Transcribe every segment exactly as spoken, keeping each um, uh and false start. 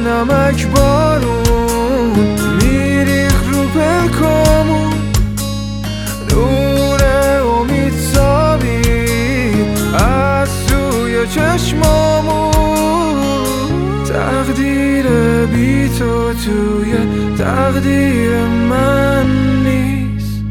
نمک بارون میریخ رو پلکامون، نور امید تابید از سوی چشمامون. تقدیر بی تو توی تقدیر من نیست،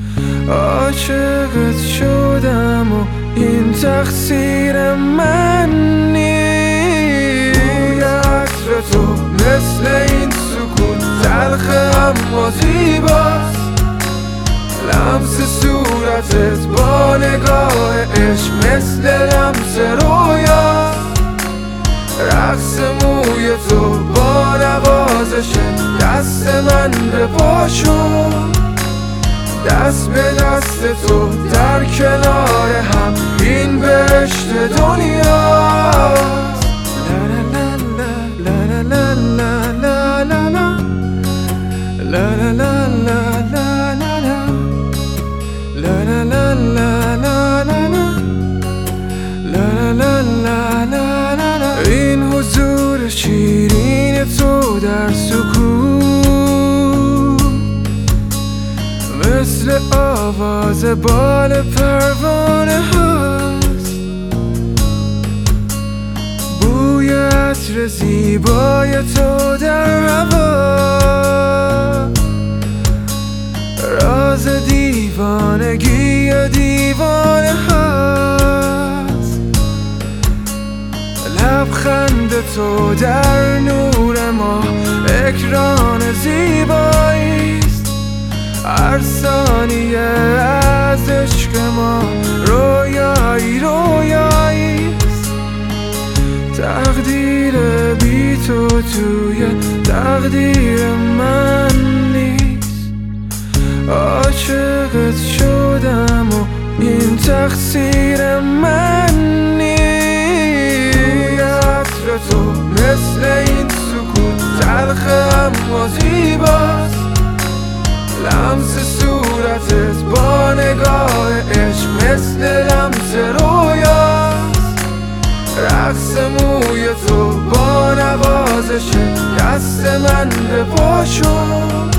عاشقت شدم و این تقصیر من نیست. بوی عطر تو مثل این سکوت تلخ اما زیباست، لمس صورتت با نگاه عشق مثل لمس رویاست. رقص موی تو با نوازش دست من به پاشون، دست به دست تو در کنار هم این بهشت دنیاست. لا لا لا لا لا لا لا لا لا لا لا لا لا لا لا. این حضور شیرین تو در سکوت مثل آواز بال پروانه هست. بوی عطر زیبای تو در هوا، راز دیوانگی و دیوانه هست. لبخند تو در نور ما اکران زیباییست، هر ثانیه از عشق ما رویایی رویاییست. تقدیر بی تو توی تقدیر من نیست، عاشقت شدم و این تقصیر من نیست. بوی عطر تو مثل این سکوت تلخ اما زیباست، لمس صورتت با نگاه عشق مثل لمس رویاست. رقص موی تو با نوازش دست من به پاشون،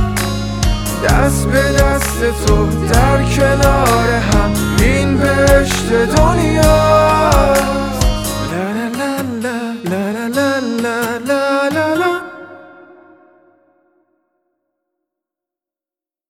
دست به دست تو در کنار هم این بهشت دنیا.